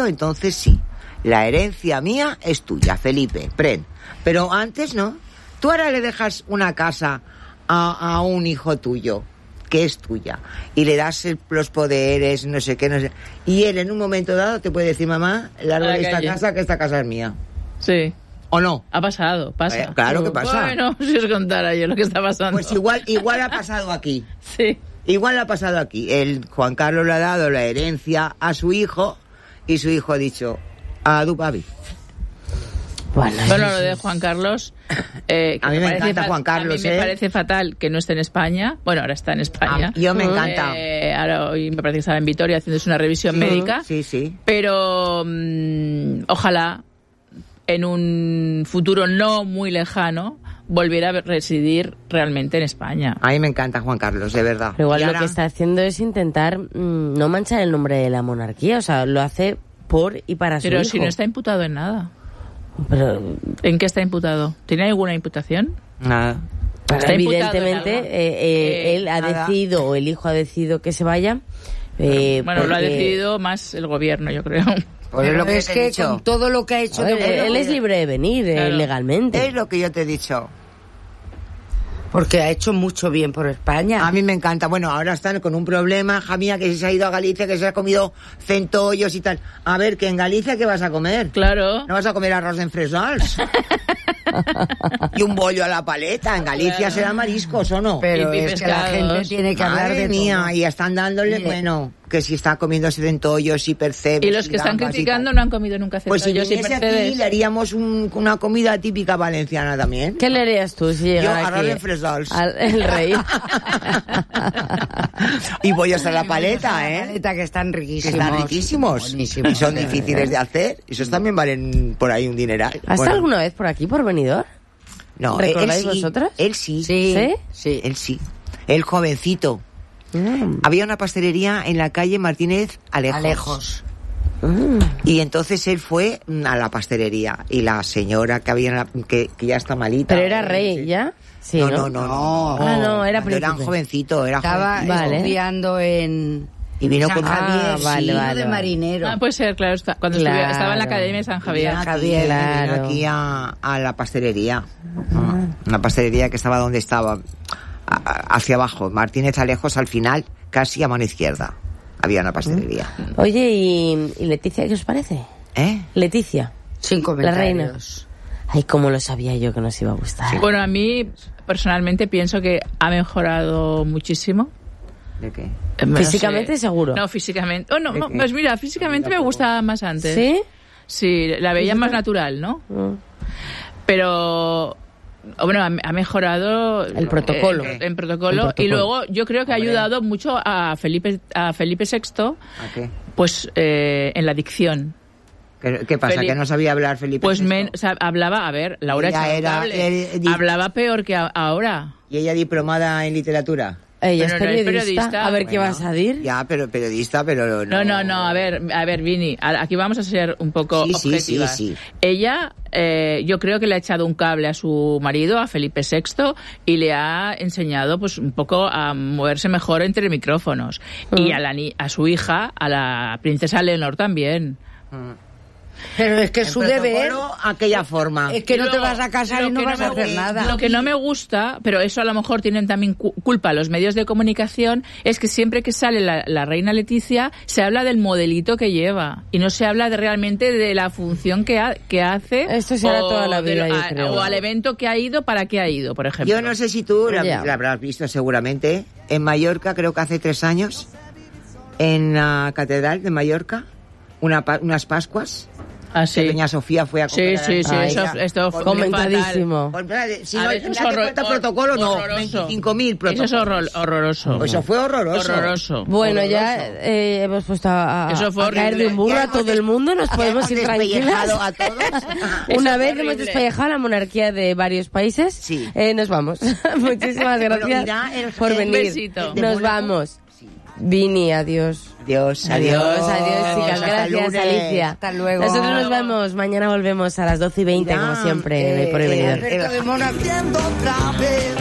entonces sí. La herencia mía es tuya, Felipe, pero antes no. Tú ahora le dejas una casa a un hijo tuyo, que es tuya, y le das los poderes, no sé qué, y él en un momento dado te puede decir, mamá, largo de esta casa, que esta casa es mía. Sí. ¿O no? Pasa. Claro que pasa. Bueno, si os contara yo lo que está pasando. Pues igual ha pasado aquí. Sí. Igual ha pasado aquí. Juan Carlos le ha dado la herencia a su hijo, y su hijo ha dicho, a tu papi. Bueno, lo de Juan Carlos... a mí me encanta Juan Carlos, A mí me parece fatal que no esté en España. Bueno, ahora está en España. Yo me encanta. Ahora hoy me parece que estaba en Vitoria haciéndose una revisión médica. Sí. Pero ojalá en un futuro no muy lejano volviera a residir realmente en España. A mí me encanta Juan Carlos, de verdad. Pero igual lo que está haciendo es intentar no manchar el nombre de la monarquía. O sea, lo hace por y para su hijo. Pero si no está imputado en nada. Pero, ¿en qué está imputado? ¿Tiene alguna imputación? Nada. Evidentemente, él ha decidido, o el hijo ha decidido que se vaya. Lo ha decidido más el gobierno, yo creo. Pues lo que es que con todo lo que ha hecho... él es libre de venir, claro, legalmente. Es lo que yo te he dicho. Porque ha hecho mucho bien por España. A mí me encanta. Bueno, ahora están con un problema, hija mía, que se ha ido a Galicia, que se ha comido centollos y tal. A ver, que en Galicia, ¿qué vas a comer? Claro. ¿No vas a comer arroz en fresals? Y un bollo a la paleta. En Galicia claro. Será mariscos, ¿o no? Pero es que la gente tiene que hablar de mía, todo. Y están dándole, bueno, que si está comiéndose centollos y percebes. Y los que están criticando no han comido nunca centollos y percebes. Pues si viniese aquí, le haríamos una comida típica valenciana también. ¿Qué le harías tú si llegara aquí? Yo arroz en fresals. El rey. Y bollos a la paleta, La paleta, que están riquísimos. Que están riquísimos. Buenísimos. Y son difíciles de hacer. Esos también valen por ahí un dineral. ¿Has estado alguna vez por aquí, por Benidorm? No, ¿recordáis él sí, vosotras? Él sí. Sí. Él sí. El jovencito. Había una pastelería en la calle Martínez Alejos. Y entonces él fue a la pastelería. Y la señora que había que ya está malita. ¿Pero era rey ya? Sí, no. No, era príncipe. Era un jovencito, Estaba estudiando en... Y vino San con Javier, vale. de marinero. Puede ser, claro, cuando estaba en la Academia de San Javier. Vino aquí a la pastelería. Una pastelería que estaba donde estaba, hacia abajo. Martínez Alejos, al final, casi a mano izquierda. Había una pastelería. Oye, ¿y Leticia qué os parece? Leticia. Sin comentarios. La reina. Ay, cómo lo sabía yo que nos iba a gustar. Sí. Bueno, a mí, personalmente, pienso que ha mejorado muchísimo. ¿De qué? ¿Físicamente seguro? No, físicamente. Pues mira, físicamente me gustaba más antes. ¿Sí? Sí, la veía más natural, ¿no? Pero... Bueno, ha mejorado el protocolo. El protocolo. Y luego yo creo que ha ayudado mucho a Felipe VI. ¿A qué? Pues en la dicción. ¿Qué pasa? ¿Que no sabía hablar Felipe Pues VI? hablaba, a ver, Laura hablaba peor que ahora. ¿Y ella diplomada en literatura? Ella es periodista. A ver, ¿qué vas a decir? Ya, pero periodista, pero no... No, a ver, Vini, aquí vamos a ser un poco objetivas. Sí. Ella, yo creo que le ha echado un cable a su marido, a Felipe VI, y le ha enseñado pues un poco a moverse mejor entre micrófonos. Y a su hija, a la princesa Leonor también. Pero es que es su deber, aquella forma. Es que no te vas a casar y no vas a hacer nada. Lo que no me gusta, pero eso a lo mejor tienen también culpa los medios de comunicación, es que siempre que sale la reina Leticia se habla del modelito que lleva y no se habla realmente de la función que hace. Esto se hará toda la vida, yo creo. O al evento que ha ido, para qué ha ido, por ejemplo. Yo no sé si tú la habrás visto seguramente. En Mallorca, creo que hace 3 años, en la Catedral de Mallorca, unas Pascuas. Sí. Doña Sofía fue a comer. Sí, esto fue comentadísimo. Si no hace falta protocolo, no. 25.000 protocolos. Eso es horroroso. Eso fue horroroso. Bueno, ya hemos puesto a caer de un burro a todo el mundo. Nos podemos ir tranquilas. A todos. Una vez hemos despellejado la monarquía de varios países, nos vamos. Muchísimas gracias por venir. Nos vamos. Vini, adiós. Adiós, chicas. Gracias, Alicia. Hasta luego. Nosotros nos vemos. Mañana volvemos a las 12:20, como siempre, por el Benidorm.